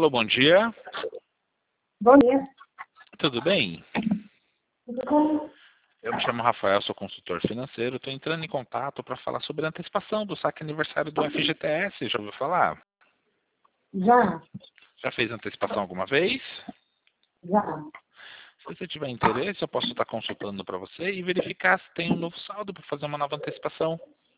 Alô, bom dia. Bom dia. Tudo bem? Tudo bom? Eu me chamo Rafael, sou consultor financeiro. Estou entrando em contato para falar sobre a antecipação do saque aniversário do FGTS. Já ouviu falar? Já, Já fez antecipação alguma vez? já. Se você tiver interesse, eu posso estar consultando para você e verificar se tem um novo saldo para fazer uma nova antecipação.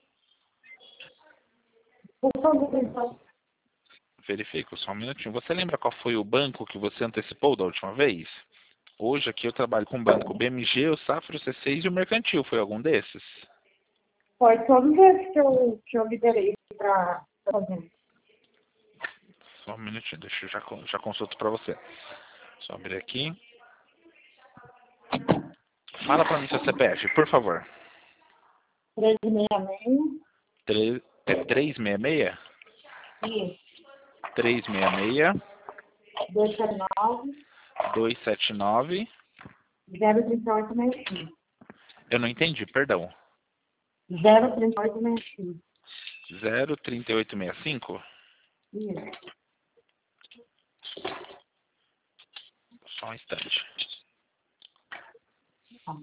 Por favor, então. Verifico, só um minutinho. Você lembra qual foi o banco que você antecipou da última vez? Hoje aqui eu trabalho com o banco BMG, o Safra, o C6 e o Mercantil. Foi algum desses? Foi todos esses que eu liberei para fazer. Só um minutinho, deixa eu já consulto para você. Só abrir aqui. Fala para mim seu CPF, por favor. 366. É 366? Isso. 366 279. 279. 03865. Eu não entendi, perdão. 03865. 03865? Isso. Só um instante. Tá.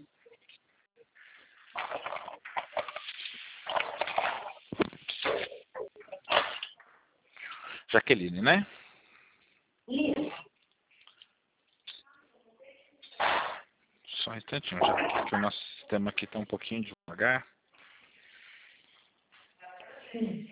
Jaqueline, né? Isso. Só um instantinho, já que o nosso sistema aqui está um pouquinho devagar. Sim.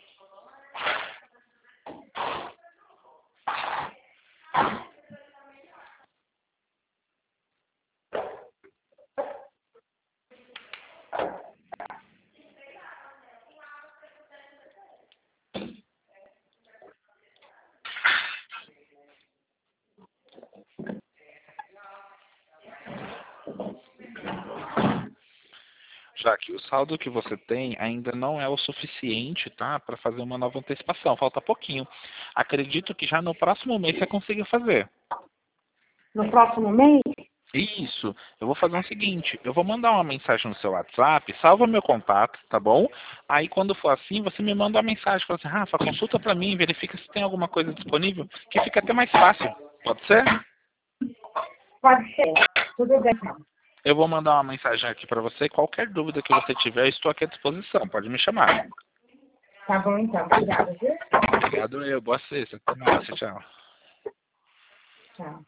Já que o saldo que você tem ainda não é o suficiente, tá? Para fazer uma nova antecipação. Falta pouquinho. Acredito que já no próximo mês você consiga fazer. No próximo mês? Isso. Eu vou fazer o seguinte. Eu vou mandar uma mensagem no seu WhatsApp. Salva meu contato, tá bom? Aí quando for assim, você me manda uma mensagem. Fala assim, Rafa, consulta para mim. Verifica se tem alguma coisa disponível. Que fica até mais fácil. Pode ser? Pode ser. Tudo bem, então. Eu vou mandar uma mensagem aqui para você. Qualquer dúvida que você tiver, eu estou aqui à disposição. Pode me chamar. Tá bom, então. Obrigada, viu? Obrigado eu. Boa sexta. Até mais. Tchau. Tchau.